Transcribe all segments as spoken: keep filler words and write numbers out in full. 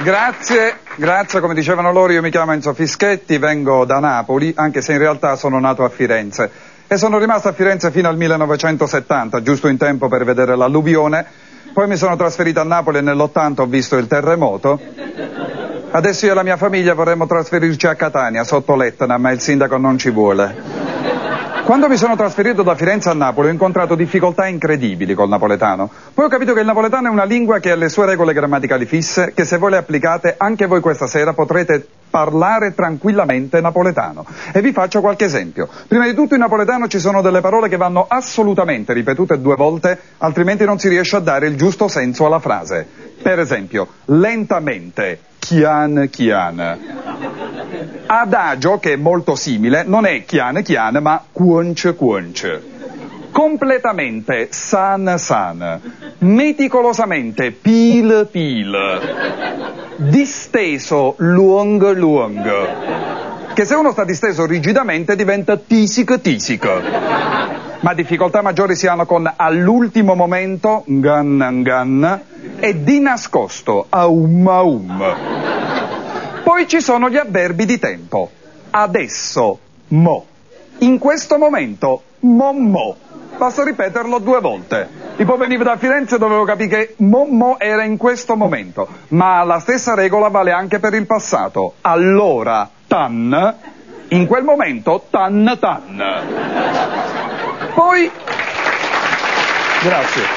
Grazie, grazie, come dicevano loro, io mi chiamo Enzo Fischetti, vengo da Napoli, anche se in realtà sono nato a Firenze. E sono rimasto a Firenze fino al millenovecentosettanta, giusto in tempo per vedere l'alluvione. Poi mi sono trasferito a Napoli e nell'ottanta ho visto il terremoto. Adesso io e la mia famiglia vorremmo trasferirci a Catania, sotto l'Etna, ma il sindaco non ci vuole. Quando mi sono trasferito da Firenze a Napoli ho incontrato difficoltà incredibili col napoletano. Poi ho capito che il napoletano è una lingua che ha le sue regole grammaticali fisse, che se voi le applicate anche voi questa sera potrete parlare tranquillamente napoletano. E vi faccio qualche esempio. Prima di tutto in napoletano ci sono delle parole che vanno assolutamente ripetute due volte, altrimenti non si riesce a dare il giusto senso alla frase. Per esempio, lentamente, chian chian. Adagio, che è molto simile, non è chian chian, ma quonce quonce. Completamente, san san. Meticolosamente, pil pil. Disteso, luong luong. Che se uno sta disteso rigidamente diventa tisic tisic. Ma difficoltà maggiori si hanno con all'ultimo momento, ngan ngan, e di nascosto, aum aum. Poi ci sono gli avverbi di tempo. Adesso, mo. In questo momento, mo mo. Basta ripeterlo due volte. Tipo venivo da Firenze e dovevo capire che mo mo era in questo momento. Ma la stessa regola vale anche per il passato. Allora, tan. In quel momento, tan tan. Poi... Grazie.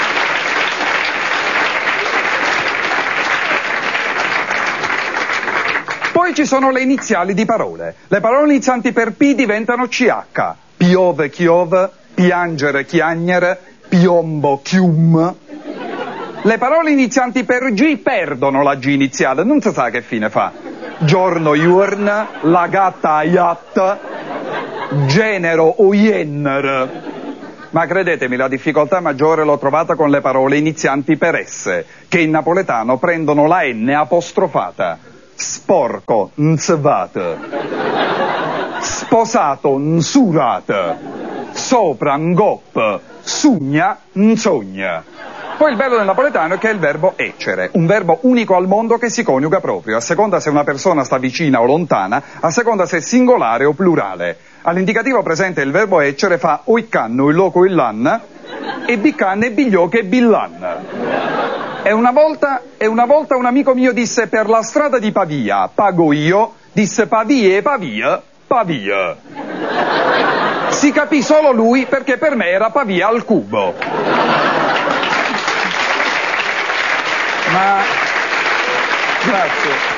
Poi ci sono le iniziali di parole. Le parole inizianti per P diventano C H. Piove, chiove, piangere, chiagnere, piombo, chium. Le parole inizianti per G perdono la G iniziale, non si sa che fine fa. Giorno, iurn, la gatta, iat, genero, oienner. Ma credetemi, la difficoltà maggiore l'ho trovata con le parole inizianti per S, che in napoletano prendono la N apostrofata. Sporco, nsvat. Sposato, nsurat. Sopra, ngop. Sugna, nsogna. Poi il bello del napoletano è che è il verbo eccere, un verbo unico al mondo che si coniuga proprio, a seconda se una persona sta vicina o lontana, a seconda se è singolare o plurale. All'indicativo presente il verbo eccere fa oiccanno, il loco, il lan, e biccan e biglioche e billan. E una volta, e una volta un amico mio disse per la strada di Pavia, pago io, disse Pavia e Pavia, Pavia. Si capì solo lui perché per me era Pavia al cubo. Ma... grazie.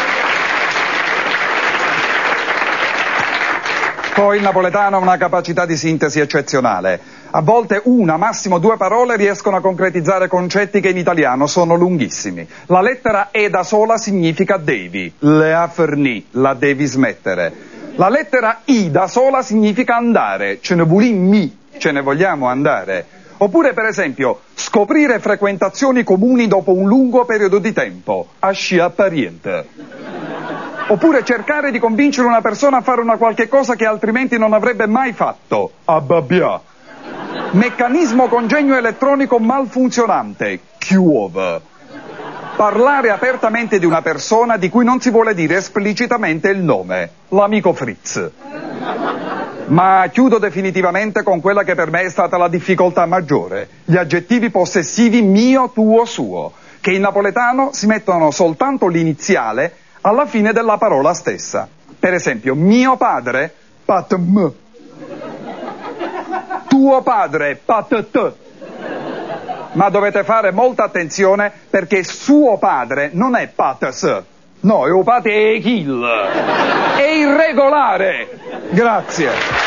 Poi il napoletano ha una capacità di sintesi eccezionale. A volte una, massimo due parole riescono a concretizzare concetti che in italiano sono lunghissimi. La lettera E da sola significa devi, le ha fornì, la devi smettere. La lettera I da sola significa andare, ce ne volim mi, ce ne vogliamo andare. Oppure per esempio scoprire frequentazioni comuni dopo un lungo periodo di tempo, asci appariente. Oppure cercare di convincere una persona a fare una qualche cosa che altrimenti non avrebbe mai fatto, abbabbia. Meccanismo congegno elettronico malfunzionante, chiuove. Parlare apertamente di una persona di cui non si vuole dire esplicitamente il nome, l'amico Fritz. Ma chiudo definitivamente con quella che per me è stata la difficoltà maggiore, gli aggettivi possessivi mio, tuo, suo, che in napoletano si mettono soltanto l'iniziale alla fine della parola stessa. Per esempio, mio padre, patm. Tuo padre, patt. Ma dovete fare molta attenzione perché suo padre non è patas. No, è o padre e kill. È irregolare. Grazie.